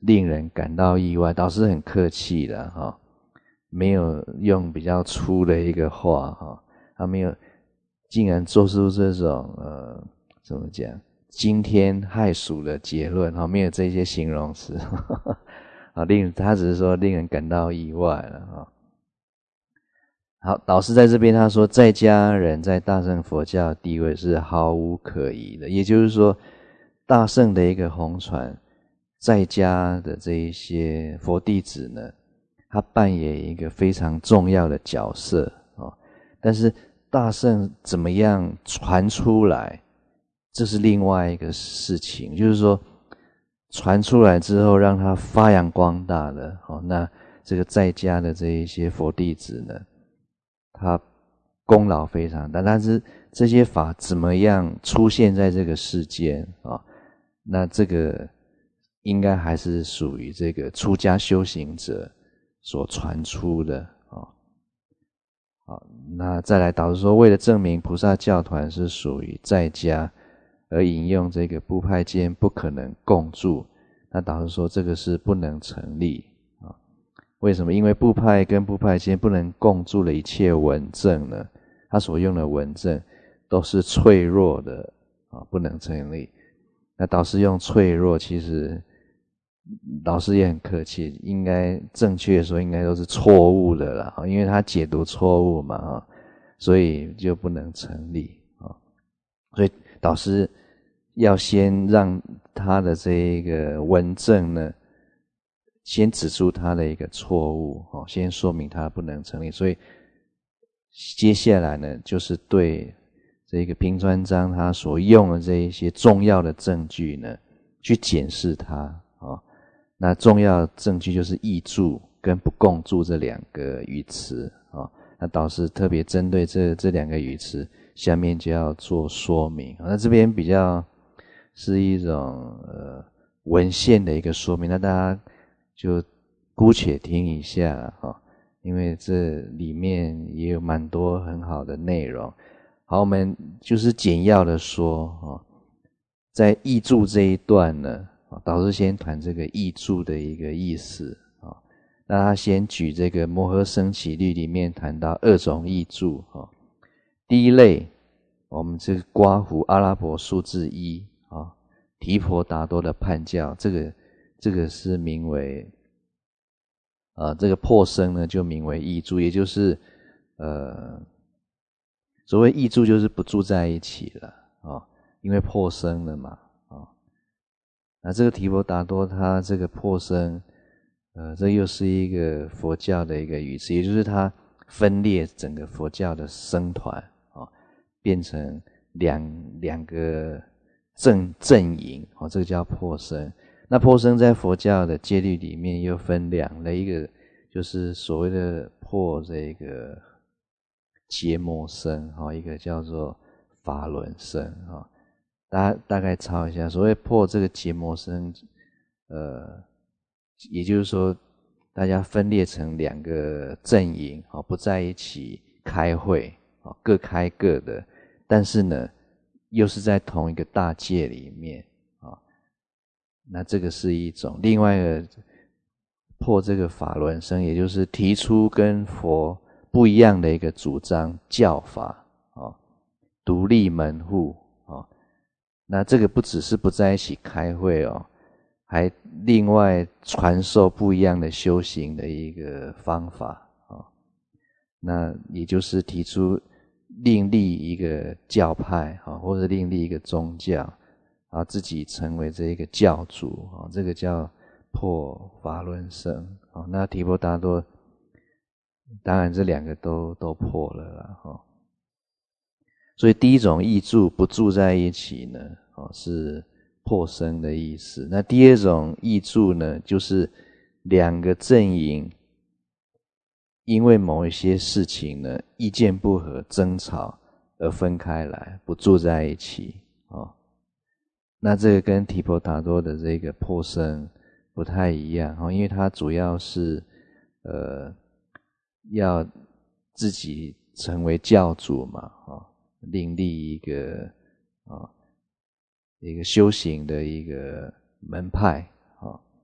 令人感到意外。导师很客气的哈、哦，没有用比较粗的一个话哈、哦，他没有竟然做出这种呃怎么讲惊天骇俗的结论哈、哦，没有这些形容词啊，令他只是说令人感到意外了哈、哦。好，导师在这边他说，在家人在大乘佛教的地位是毫无可疑的，也就是说，大乘的一个弘传，在家的这一些佛弟子呢，他扮演一个非常重要的角色哦。但是大乘怎么样传出来，这是另外一个事情，就是说传出来之后，让它发扬光大的哦，那这个在家的这一些佛弟子呢，他功劳非常大，但是这些法怎么样出现在这个世间啊、哦？那这个应该还是属于这个出家修行者所传出的啊。好、哦，那再来导师说，为了证明菩萨教团是属于在家，而引用这个部派间不可能共住，那导师说这个是不能成立。为什么？因为部派跟部派间不能共住的一切文证呢，他所用的文证都是脆弱的啊，不能成立。那导师用脆弱，其实导师也很客气，应该正确的说应该都是错误的啦，因为他解读错误嘛，所以就不能成立啊。所以导师要先让他的这个文证呢，先指出他的一个错误，先说明他不能成立，所以接下来呢，就是对这个平川章他所用的这一些重要的证据呢，去检视它。那重要的证据就是异住跟不共住这两个语词。那导师特别针对这这两个语词，下面就要做说明。那这边比较是一种呃文献的一个说明，那大家就姑且听一下哈，因为这里面也有蛮多很好的内容。好，我们就是简要的说哈，在译注这一段呢，导师先谈这个译注的一个意思啊。那他先举这个摩诃僧祇律里面谈到二种译注哈，第一类我们这个刮胡阿拉伯数字一啊，提婆达多的判教，这个这个是名为呃，这个破僧呢就名为异住，也就是呃，所谓异住就是不住在一起了啊、哦，因为破僧了嘛啊、哦。那这个提婆达多他这个破僧，呃，这又是一个佛教的一个语词，也就是他分裂整个佛教的僧团啊、哦，变成两两个阵阵营哦，这个叫破僧。那破僧在佛教的戒律里面又分两类，一个就是所谓的破这个羯摩僧，一个叫做法轮僧。大家大概抄一下，所谓破这个羯摩僧，呃，也就是说大家分裂成两个阵营，不在一起开会，各开各的，但是呢又是在同一个大戒里面。那这个是一种，另外一个破这个法轮僧，也就是提出跟佛不一样的一个主张教法，独立门户。那这个不只是不在一起开会哦，还另外传授不一样的修行的一个方法。那也就是提出另立一个教派或者另立一个宗教，啊，自己成为这一个教主啊，这个叫破法轮僧啊。那提婆达多，当然这两个都都破了啦哈。所以第一种异住不住在一起呢，哦是破僧的意思。那第二种异住呢，就是两个阵营因为某一些事情呢意见不合争吵而分开来，不住在一起哦。那这个跟提婆达多的这个破僧不太一样，因为它主要是呃要自己成为教主嘛，另立一个一个修行的一个门派。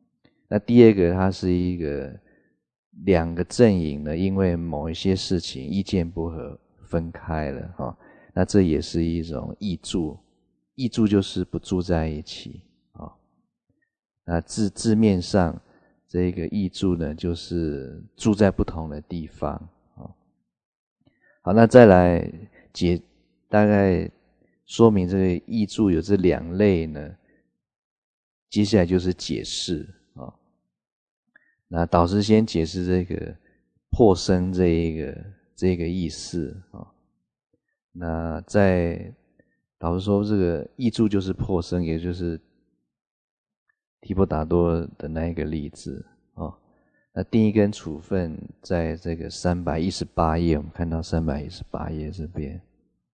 那第二个，它是一个两个阵营呢，因为某一些事情意见不合分开了哈、哦，那这也是一种异住，异住就是不住在一起啊、哦。那字字面上这个异住呢，就是住在不同的地方啊、哦。好，那再来解，大概说明这个异住有这两类呢，接下来就是解释啊、哦。那导师先解释这个破生这一个这个意思啊、哦。那在导师说这个异住就是破生，也就是提婆达多的那一个例子啊、哦。那定义跟处分在这个三百一十八页，我们看到三百一十八页这边。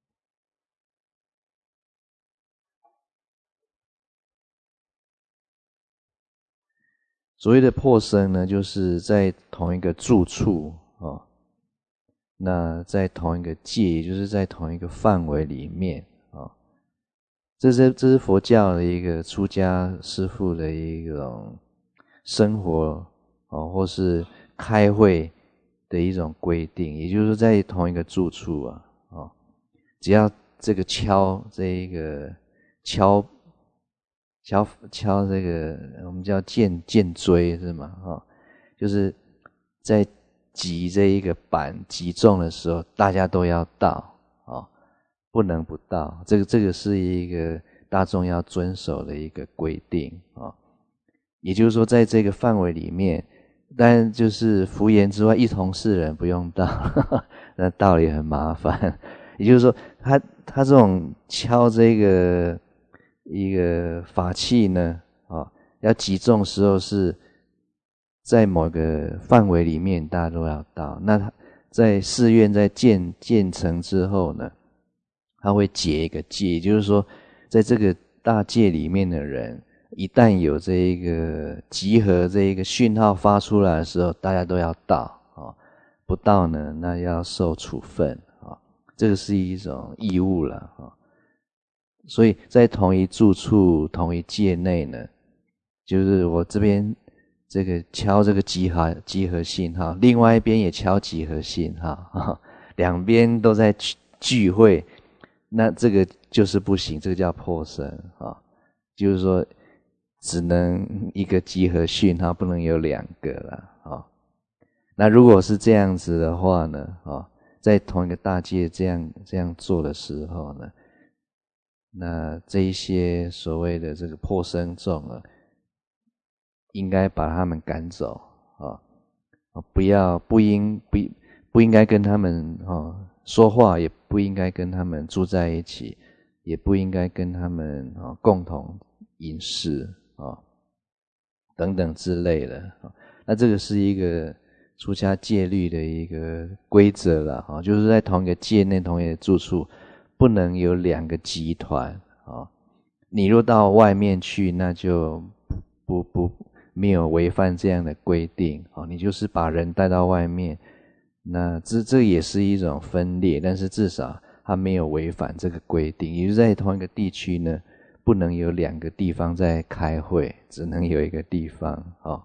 所谓的破生呢，就是在同一个住处哦，那在同一个界，也就是在同一个范围里面哦，这是这是佛教的一个出家师父的一种生活哦，或是开会的一种规定，也就是说在同一个住处啊哦，只要这个敲这一个敲。敲敲这个我们叫剑剑锥是吗？哦，就是在击这一个板击中的时候，大家都要到哦，不能不到。这个这个是一个大众要遵守的一个规定哦。也就是说，在这个范围里面，当然就是福言之外，一同事人不用到，呵呵，那到也很麻烦。也就是说，他他这种敲这个。一个法器呢，啊、哦，要击中时候是在某个范围里面，大家都要到。那在寺院在建建成之后呢，他会结一个界，也就是说，在这个大界里面的人，一旦有这一个集合这一个讯号发出来的时候，大家都要到啊、哦，不到呢，那要受处分啊、哦，这个是一种义务了啊。哦，所以在同一住处、同一界内呢，就是我这边这个敲这个集合集合信号，另外一边也敲集合信号，两边都在聚会，那这个就是不行，这个叫破生啊，就是说只能一个集合讯号，不能有两个了啊。那如果是这样子的话呢，啊，在同一个大界这样这样做的时候呢，那这一些所谓的这个破生众啊，应该把他们赶走啊，不要不应不不应该跟他们啊说话，也不应该跟他们住在一起，也不应该跟他们啊共同饮食啊等等之类的啊。那这个是一个出家戒律的一个规则了啊，就是在同一个戒内、同一个住处，不能有两个集团啊。你若到外面去，那就不不不没有违反这样的规定啊。你就是把人带到外面，那这这也是一种分裂，但是至少他没有违反这个规定。也就是在同一个地区呢，不能有两个地方在开会，只能有一个地方啊。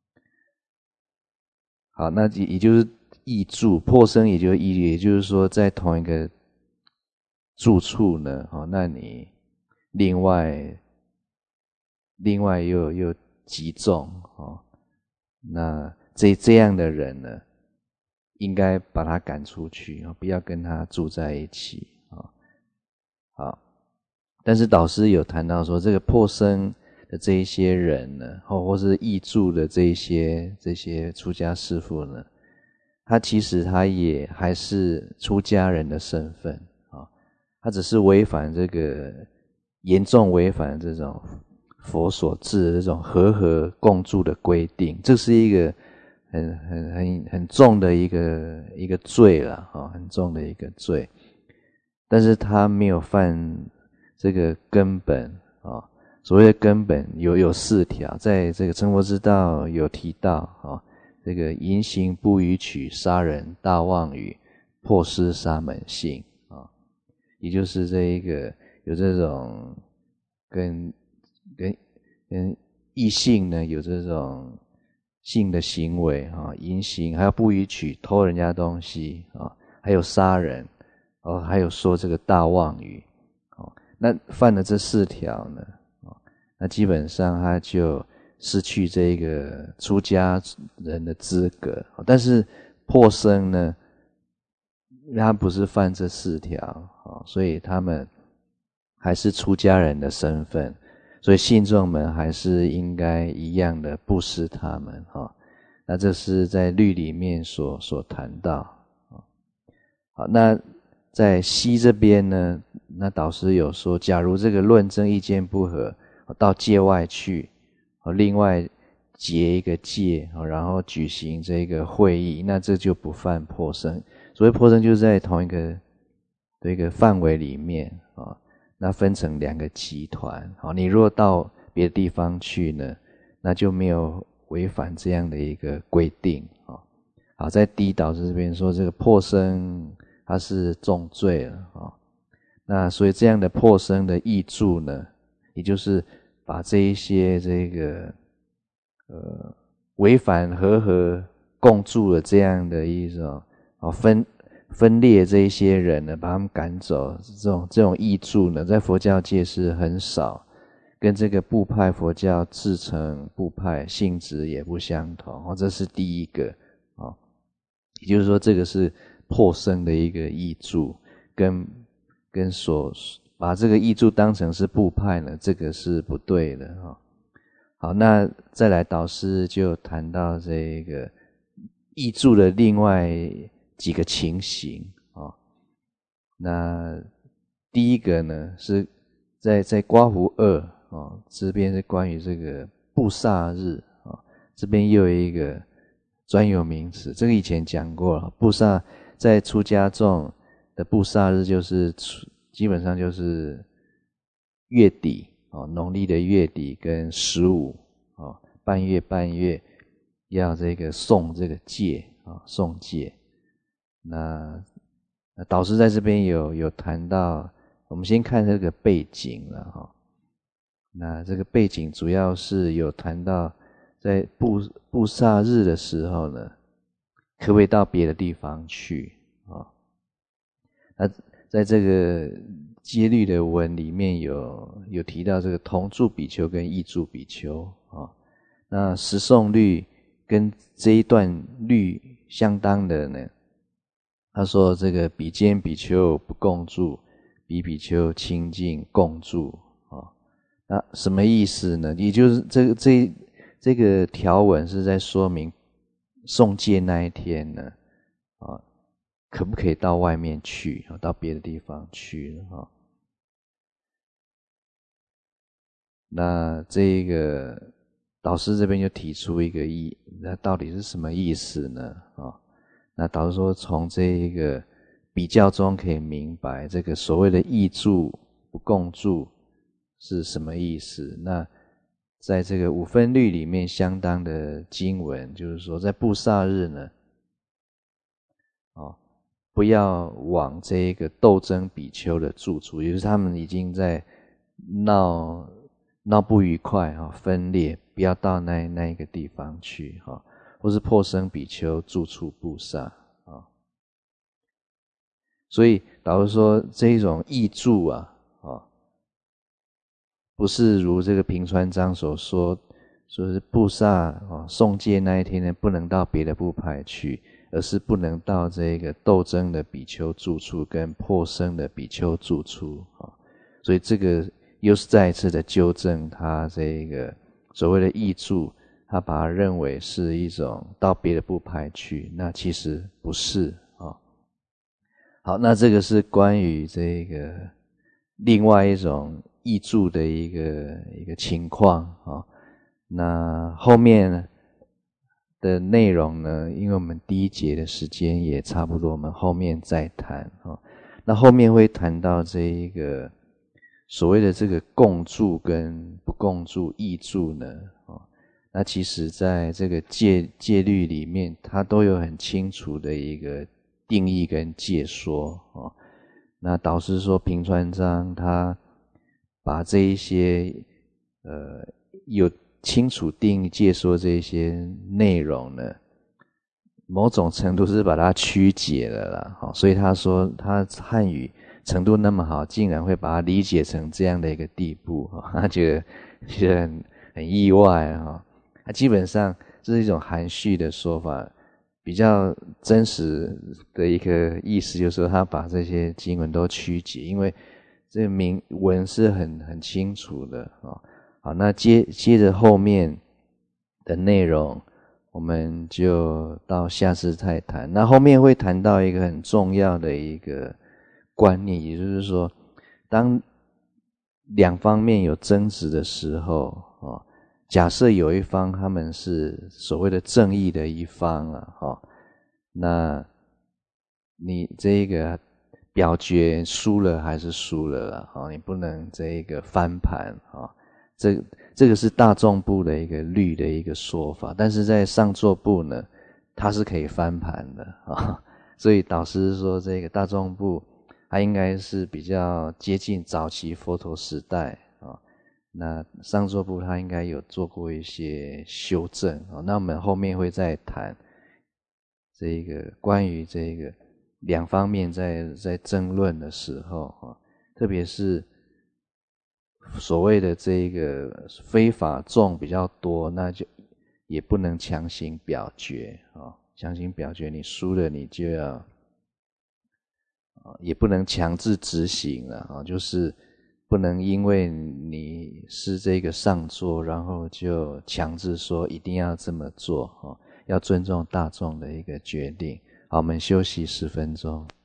好，那也就是异住破生，也就是异，也就是说在同一个住处呢，哦，那你另外另外又又集中哦，那这这样的人呢，应该把他赶出去，不要跟他住在一起啊。好，但是导师有谈到说，这个破生的这一些人呢，或或是异住的这一些这些出家师父呢，他其实他也还是出家人的身份啊，他只是违反这个严重违反这种佛所制的这种和合共住的规定，这是一个很很很很重的一个一个罪了啊，很重的一个罪。但是他没有犯这个根本啊，所谓的根本有有四条，在这个成佛之道有提到啊，这个淫行不逾矩、杀人、大妄语、破施沙门性啊，也就是这一个有这种跟跟跟异性呢有这种性的行为啊，淫行，还有不允取偷人家东西啊，还有杀人哦，还有说这个大妄语哦，那犯了这四条呢，哦，那基本上他就失去这个出家人的资格。但是破僧呢，他不是犯这四条哦，所以他们还是出家人的身份。所以信众们还是应该一样的布施他们哈，那这是在律里面所所谈到。好，那在西这边呢，那导师有说，假如这个论证意见不合，到界外去，另外结一个界，然后举行这个会议，那这就不犯破僧。所谓破僧就是在同一个这个范围里面啊。那分成两个集团，好，你如果到别的地方去呢，那就没有违反这样的一个规定啊。好，在第一导师这边说，这个破僧它是重罪了啊。那所以这样的破僧的义助呢，也就是把这一些这个呃违反和合共住的这样的一种啊分。分裂这一些人呢，把他们赶走，这种这种义助呢，在佛教界是很少，跟这个部派佛教自成部派性质也不相同哦，这是第一个哦，也就是说，这个是破僧的一个义助，跟跟所把这个义助当成是部派呢，这个是不对的哈。好，那再来导师就谈到这个义助的另外几个情形啊、哦，那第一个呢是在在刮胡二啊、哦，这边是关于这个布萨日啊、哦，这边又有一个专有名词，这个以前讲过了。布萨在出家众的布萨日就是基本上就是月底哦，农历的月底跟十五哦，半月半月要这个送这个戒啊、哦，送戒。那导师在这边有有谈到，我们先看这个背景了哈。那这个背景主要是有谈到，在布布萨日的时候呢，可不可以到别的地方去啊？那在这个戒律的文里面有有提到这个同住比丘跟异住比丘啊。那十诵律跟这一段律相当的呢。他说这个比肩比丘不共住，比比丘清净共住啊，那什么意思呢？也就是这个这这个条文是在说明送戒那一天呢啊，可不可以到外面去，到别的地方去啊？那这个导师这边就提出一个意，那到底是什么意思呢？啊？那导师说，从这一个比较中可以明白，这个所谓的异住不共住是什么意思。那在这个五分律里面相当的经文，就是说在布萨日呢，哦，不要往这一个斗争比丘的住处，也就是他们已经在闹闹不愉快哈，分裂，不要到那那一个地方去哈。或是破僧比丘住处布萨啊，所以导师说这一种异住啊，啊，不是如这个平川章所说，说是布萨啊送戒那一天呢，不能到别的部派去，而是不能到这个斗争的比丘住处跟破僧的比丘住处啊，所以这个又是再一次的纠正他这个所谓的异住。他把它认为是一种到别的部派去，那其实不是啊、哦。好，那这个是关于这个另外一种异住的一个一个情况啊、哦。那后面的内容呢，因为我们第一节的时间也差不多，我们后面再谈啊、哦。那后面会谈到这一个所谓的这个共住跟不共住异住呢，哦。那其实在这个戒戒律里面，它都有很清楚的一个定义跟解说哦。那导师说平川章他把这一些呃有清楚定义介说这些内容呢，某种程度是把它曲解了啦。所以他说他汉语程度那么好，竟然会把它理解成这样的一个地步，他觉得觉得很很意外哈。他基本上这是一种含蓄的说法，比较真实的一个意思就是说他把这些经文都曲解，因为这个明文是很很清楚的啊。好，那接接着后面的内容，我们就到下次再谈。那后面会谈到一个很重要的一个观念，也就是说，当两方面有争执的时候，哦，假设有一方他们是所谓的正义的一方啊，哦，那你这个表决输了还是输了啦，哦，你不能这一个翻盘啊，哦，这这个是大众部的一个律的一个说法，但是在上座部呢，它是可以翻盘的啊，哦，所以导师说这个大众部它应该是比较接近早期佛陀时代啊，哦，那上座部它应该有做过一些修正啊，哦，那我们后面会再谈这个关于这个两方面在在争论的时候啊，特别是所谓的这个非法众比较多，那就也不能强行表决啊，强行表决你输了你就要，也不能强制执行了啊，就是不能因为你是这个上座，然后就强制说一定要这么做啊，要尊重大众的一个决定。好，我们休息十分钟。